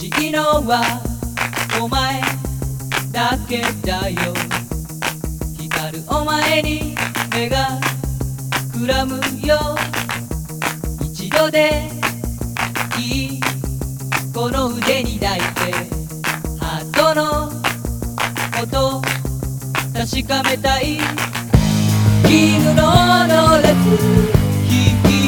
しいのはお前だけだよ。光るお前に目がくらむよ。一度でいいこの腕に抱いてハートのこと確かめたい。絹のロレス引き